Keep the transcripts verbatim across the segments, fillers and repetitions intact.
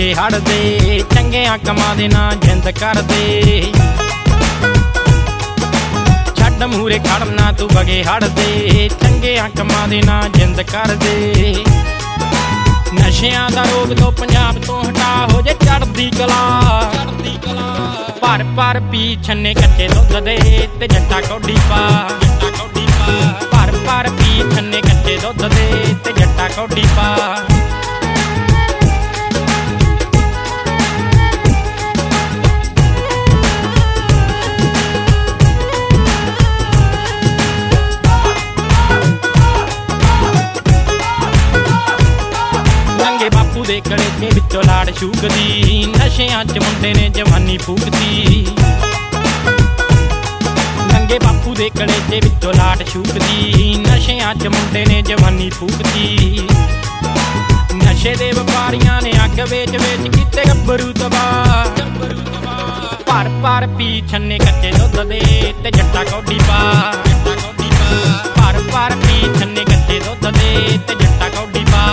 बगे हड़दे चंगियां कमां दे ना जिंद करदे छड्ड मूरे खड़ना तू बगे हड़दे चंगियां कमां दे ना जिंद करदे नशियां दा रोग तो पंजाब तो हटा हो जे चढ़दी कला भर भर पी छन्ने कच्चे दुध दे ते जट्टा कौडी पा भर भर पी छन्ने कच्चे दुध दे ते जट्टा कौडी पा बापू दे कलेजे विचों लाड़ शूकदी नशियां च मुंडे ने जवानी फूकदी नंगे बापू दे कलेजे विचों लाड़ शूकदी नशियां च मुंडे ने जवानी फूकदी नशे दे व्यापारियां ने अग वेच वेच कीते गब्बरू तबाह भर भर पी छन्ने कच्चे दुध दे ते जट्टा कौडी पा भर भर पी छन्ने कच्चे दुध दे ते जट्टा कौडी पा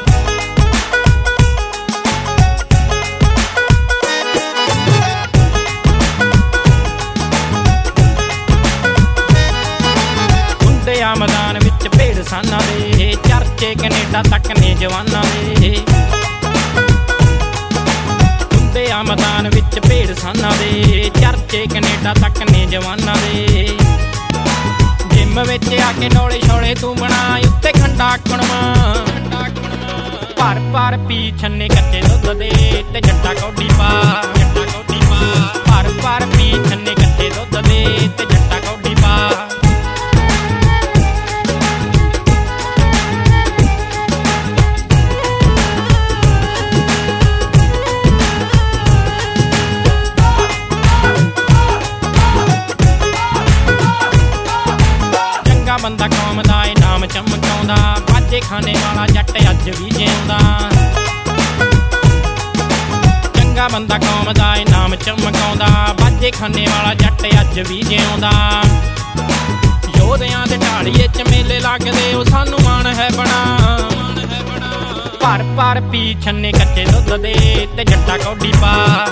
मैदान विच भेड़ साना दे चर्चे कनेडा तक ने जवाना दे हुंदे आ मैदान विच भेड़ साना दे चर्चे कनेडा तक ने जवाना दे जिम विच आके डोले छोले तू बना उत्ते खंडा कणवा भर भर पी छन्ने कच्चे दुध दे ते जट्टा कौडी पा भर भर पी छन्ने कच्चे दुध दे ते जट्टा कौडी पा बंदा कौम दा नाम चमकाउंदा बाजे खाने वाला जट अज भी जिउंदा चंगा बंदा कौम दा नाम चमकाउंदा बाजे खाने वाला जट अज भी जिउंदा योधियां दे ढालीए च मेले लगदे ओ सानू मान है बड़ा भर भर पी छन्ने कच्चे दुध दे ते जट्टा कौडी पा